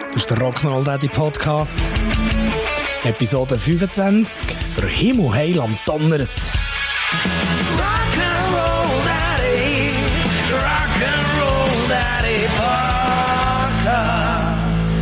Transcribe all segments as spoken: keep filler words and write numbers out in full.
Das ist der Rock'n'Roll Daddy Podcast. Episode fünfundzwanzig. Für Himmel heil am Donnert. Rock'n'Roll Daddy, Rock'n'Roll Daddy Podcast.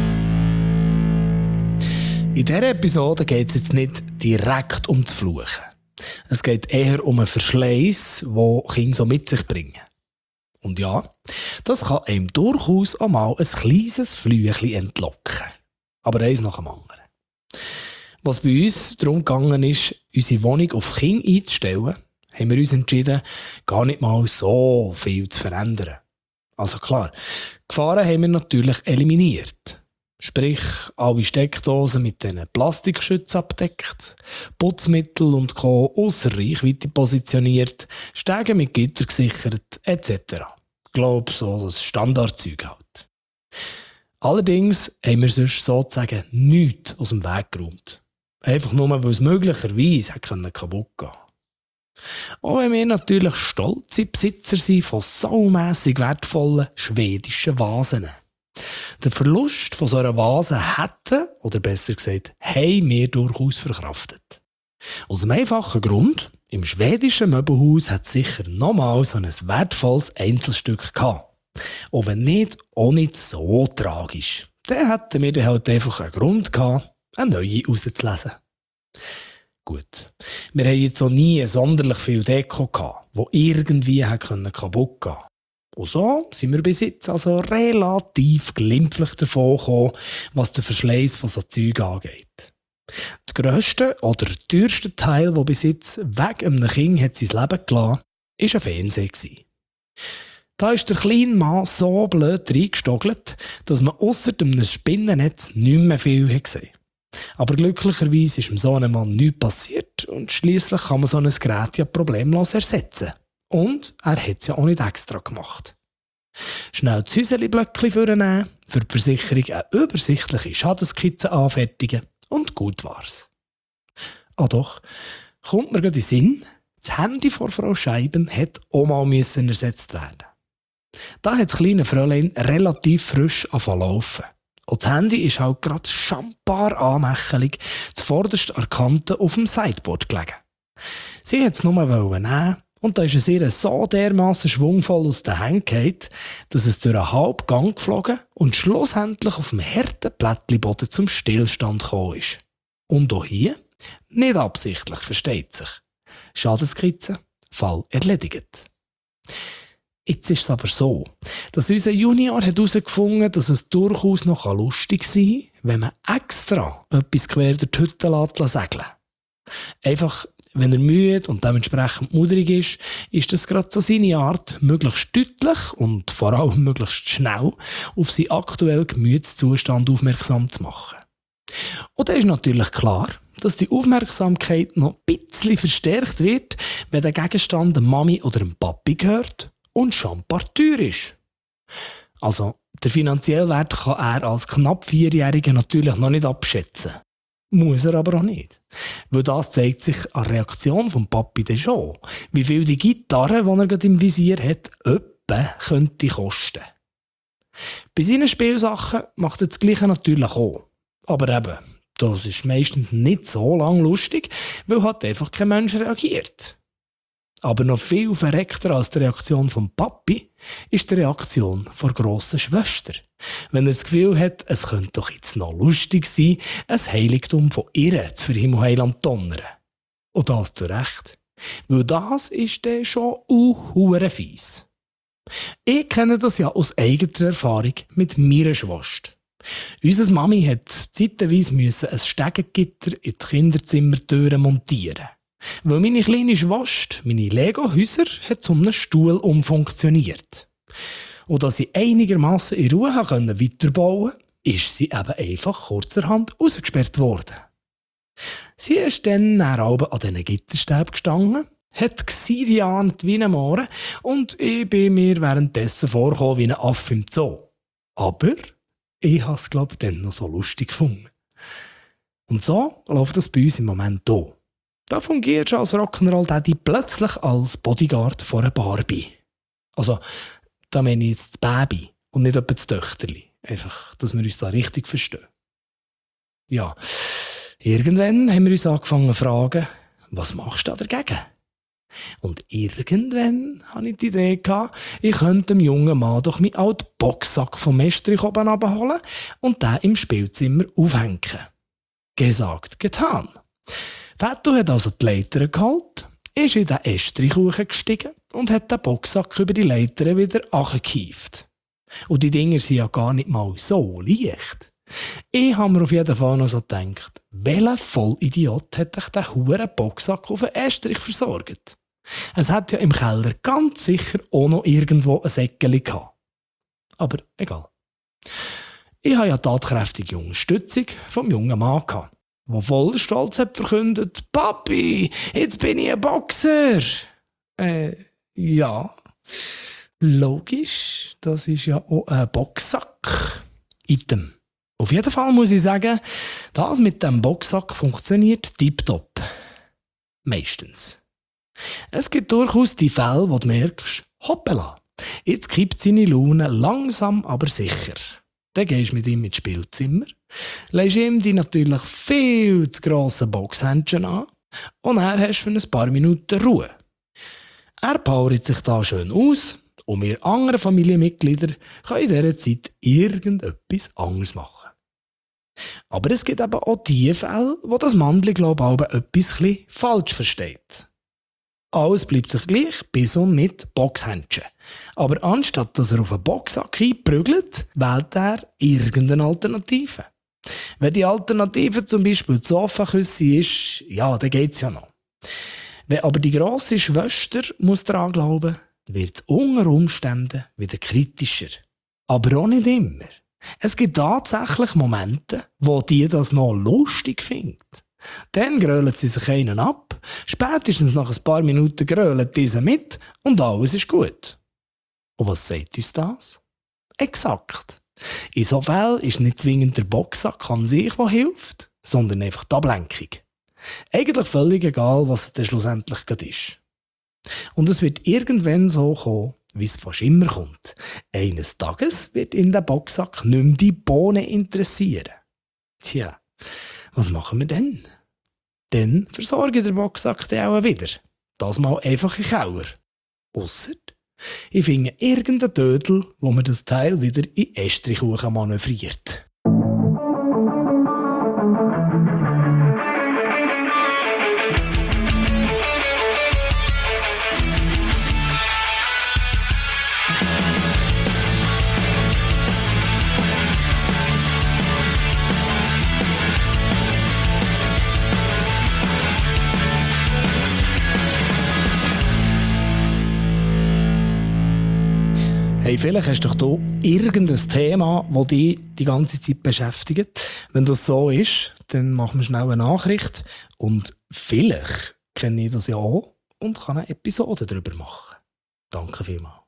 In dieser Episode geht es jetzt nicht direkt um das Fluchen. Es geht eher um einen Verschleiß, den Kinder so mit sich bringen. Und ja, das kann einem durchaus auch mal ein kleines Flüchchen entlocken. Aber eins nach dem anderen. Was bei uns darum gegangen ist, unsere Wohnung auf Kinder einzustellen, haben wir uns entschieden, gar nicht mal so viel zu verändern. Also klar, Gefahren haben wir natürlich eliminiert. Sprich, alle Steckdosen mit diesen Plastikschützen abdeckt, Putzmittel und Co. ausser Reichweite positioniert, Stege mit Gitter gesichert, et cetera. Ich glaube, so das Standardzeug halt. Allerdings haben wir sonst sozusagen nichts aus dem Weg geräumt. Einfach nur, weil es möglicherweise kaputt gehen konnte. Auch wenn wir natürlich stolze Besitzer sind von saumässig wertvollen schwedischen Vasen. Der Verlust von so einer Vase hätten, oder besser gesagt, haben wir durchaus verkraftet. Aus dem einfachen Grund, im schwedischen Möbelhaus hat es sicher nochmal so ein wertvolles Einzelstück gehabt. Auch wenn nicht, auch nicht so tragisch. Dann hätten wir dann halt einfach einen Grund gehabt, eine neue rauszulesen. Gut, wir haben jetzt auch nie sonderlich viel Deko gehabt, die irgendwie kaputt gehen konnte. Und so sind wir bis jetzt also relativ glimpflich davon gekommen, was den Verschleiß von so Zeug angeht. Das grösste oder teuerste Teil, das bis jetzt wegen einem Kind hat sein Leben gelassen hat, war ein Fernseher. Da ist der kleine Mann so blöd reingestogelt, dass man ausser einem Spinnennetz nicht mehr viel gesehen hat. Aber glücklicherweise ist dem so einem Mann nichts passiert und schliesslich kann man so ein Gerät ja problemlos ersetzen. Und er hat es ja auch nicht extra gemacht. Schnell das Häuserli-Blöckchen vornehmen, für die Versicherung eine übersichtliche Schadenskizze anfertigen und gut war's. Ah doch, kommt mir gerade in den Sinn, das Handy von Frau Scheiben hätte auch mal müssen ersetzt werden. Da hat das kleine Fräulein relativ frisch angefangen zu laufen. Und das Handy ist halt gerade schambar anmächelig zuvorderst an der Kante auf dem Sideboard gelegen. Sie wollte es nur nehmen, und da ist es ihr so dermassen schwungvoll aus den Händen gefallen, dass es durch einen halben Gang geflogen und schlussendlich auf dem harten Plättchenboden zum Stillstand gekommen ist. Und auch hier, nicht absichtlich, versteht sich. Schadenskizze, Fall erledigt. Jetzt ist es aber so, dass unser Junior herausgefunden hat, dass es durchaus noch lustig sein kann, wenn man extra etwas quer durch die Hütte segeln lässt. Einfach, wenn er müde und dementsprechend mudrig ist, ist das gerade so seine Art, möglichst deutlich und vor allem möglichst schnell auf seinen aktuellen Gemütszustand aufmerksam zu machen. Und dann ist natürlich klar, dass die Aufmerksamkeit noch ein bisschen verstärkt wird, wenn der Gegenstand der Mami oder dem Papi gehört und schambar teuer ist. Also, der finanzielle Wert kann er als knapp Vierjähriger natürlich noch nicht abschätzen. Muss er aber auch nicht. Weil das zeigt sich an der Reaktion vom Papi dann schon, wie viel die Gitarre, die er gerade im Visier hat, etwa könnte kosten. Bei seinen Spielsachen macht er das Gleiche natürlich auch. Aber eben, das ist meistens nicht so lang lustig, weil halt einfach kein Mensch reagiert. Aber noch viel verreckter als die Reaktion vom Papi ist die Reaktion der grossen Schwester. Wenn er das Gefühl hat, es könnte doch jetzt noch lustig sein, ein Heiligtum von ihr zu Himmel am Donnern. Und das zu Recht. Weil das ist dann schon uh, fies. Ich kenne das ja aus eigener Erfahrung mit meiner Schwester. Unsere Mami hat zeitweise ein Stegengitter in die Kinderzimmertüren montieren. Weil meine kleine Schwester, meine Lego-Häuser, hat zu einem Stuhl umfunktioniert. Und dass sie einigermaßen in Ruhe weiterbauen konnte, ist sie eben einfach kurzerhand rausgesperrt worden. Sie ist dann oben an diesen Gitterstäben gestanden, hat gesidianet wie ein Mohren und ich bin mir währenddessen vorgekommen wie ein Affe im Zoo. Aber ich habe es, glaube ich, dann noch so lustig gefunden. Und so läuft das bei uns im Moment hier. Da fungiert schon als Rock'n'Roll Daddy plötzlich als Bodyguard von einer Barbie. Also, da meine ich jetzt das Baby und nicht etwa das Töchterli. Einfach, dass wir uns da richtig verstehen. Ja, irgendwann haben wir uns angefangen zu fragen, was machst du da dagegen? Und irgendwann hatte ich die Idee, ich könnte dem jungen Mann doch meinen alten Boxsack vom Estrich oben abholen und den im Spielzimmer aufhängen. Gesagt, getan. Vetto hat also die Leiter geholt, ist in den Estrich hochgestiegen und hat den Boxsack über die Leiter wieder runtergehievt. Und die Dinger sind ja gar nicht mal so leicht. Ich habe mir auf jeden Fall noch so gedacht, welcher Vollidiot hat dich den huren Boxsack auf den Estrich versorgt? Es hat ja im Keller ganz sicher auch noch irgendwo ein Säckchen gehabt. Aber egal. Ich habe ja tatkräftige Unterstützung vom jungen Mann gehabt, der voll Stolz hat verkündet, «Papi, jetzt bin ich ein Boxer!» Äh, ja, logisch, das ist ja auch ein Boxsack. Item. Auf jeden Fall muss ich sagen, das mit dem Boxsack funktioniert tiptop. Meistens. Es gibt durchaus die Fälle, wo du merkst, hoppala, jetzt kippt seine Laune langsam, aber sicher. Dann gehst du mit ihm ins Spielzimmer, legst ihm die natürlich viel zu grossen Boxhändchen an und er hast für ein paar Minuten Ruhe. Er powert sich da schön aus und wir anderen Familienmitglieder können in dieser Zeit irgendetwas anderes machen. Aber es gibt eben auch die Fälle, wo das Mandli, glaube ich, etwas falsch versteht. Alles bleibt sich gleich, bis und mit Boxhändchen. Aber anstatt dass er auf einen Boxsack einprügelt, wählt er irgendeine Alternative. Wenn die Alternative zum Beispiel die Sofaküsse ist, ja, dann geht's ja noch. Wenn aber die grosse Schwester muss daran glauben, wird es unter Umständen wieder kritischer. Aber auch nicht immer. Es gibt tatsächlich Momente, wo die das noch lustig findet. Dann grölen sie sich einen ab, spätestens nach ein paar Minuten grölen diese mit und alles ist gut. Und was sagt uns das? Exakt. In so Fällen ist nicht zwingend der Boxsack an sich, der hilft, sondern einfach die Ablenkung. Eigentlich völlig egal, was es dann schlussendlich gerade ist. Und es wird irgendwann so kommen, wie es fast immer kommt. Eines Tages wird in den Boxsack nicht mehr die Bohnen interessieren. Tja, was machen wir denn? Dann versorge ich den Boxsack dann auch wieder. Das mal einfach in den Keller. Ausser, ich finde irgendeinen Dödel, wo mir das Teil wieder in Estrichkuchen manövriert. Hey, vielleicht hast du doch hier irgendein Thema, das dich die ganze Zeit beschäftigt. Wenn das so ist, dann machen wir schnell eine Nachricht. Und vielleicht kenne ich das ja auch und kann eine Episode darüber machen. Danke vielmals.